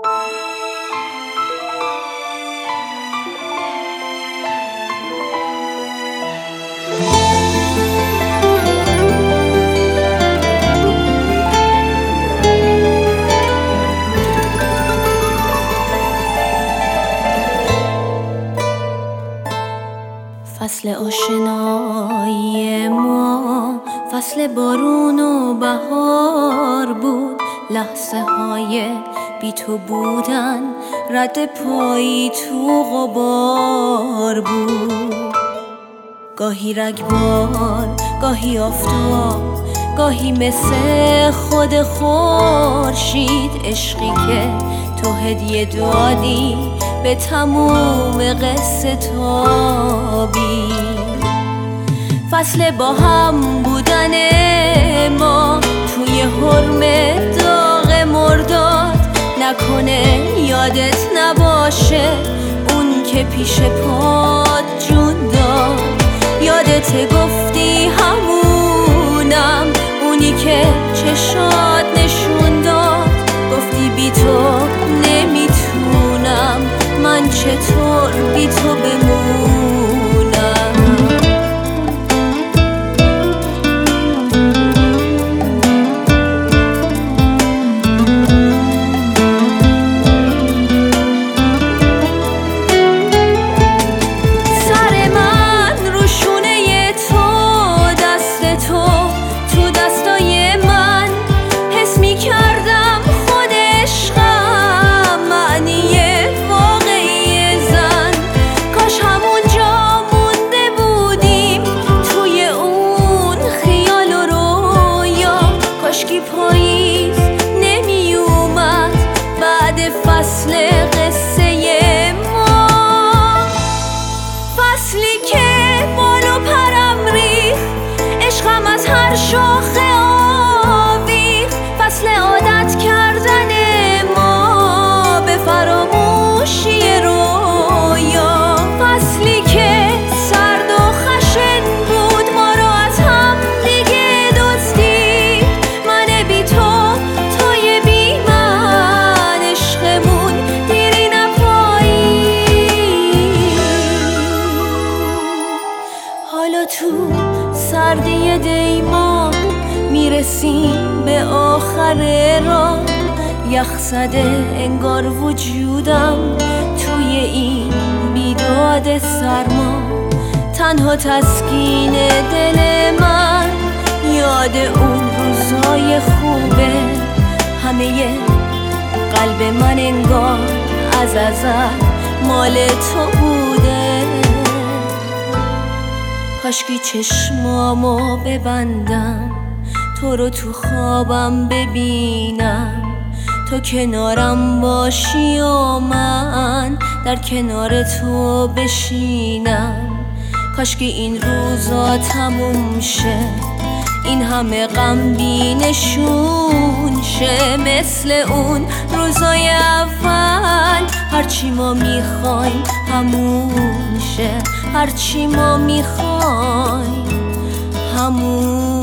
فصل آشنایی ما فصل بارون و بهار بود، لحظه های بی تو بودن رد پایی تو غبار بود. گاهی رگبار، گاهی آفتاب، گاهی مثل خود خورشید، عشقی که تو هدیه دادی به تموم قصه تابی. فصل با هم بودن ما توی حرم داغ مرداد، نکنه یادت نباشه اون که پیش پات جون داد. یادت گفتی همونم، اونی که چشات نشون داد. گفتی بی تو نمیتونم، من چطور بی تو بمونم. سر من رو شونه تو، دست تو تو دستای من، حس می کردم خود عشقم معنی واقعی زن. کاش همونجا مونده بودیم توی اون خیال و رویا. کاشکی پاییز نمی اومد بعد فصل قصه ما. فصلی که بال و پرم ریخت، عشقم از هر شاخه آویخت. فصل عادت کردن ما به فراموشی رویا. فصلی که سرد و خشن بود، ما رو از هم دیگه دزدید. من بی تو، توی بی من، عشقمون دیری نپایی. حالا تو سردی دیما میرسیم به آخر راه. یخ زده انگار وجودم توی این بیداد سرما. تنها تسکین دل من یاد اون روزای خوبه. همه قلب من انگار از ازل مال تو بوده. کاشکی چشمامو ببندم، تو رو تو خوابم ببینم. تو کنارم باشی و من در کنار تو بشینم. کاشکی این روزا تموم شه، این همه غم بی نشون شه. مثل اون روزای اول، هرچی ما میخوایم همون شه. هرچی ما میخوایم همون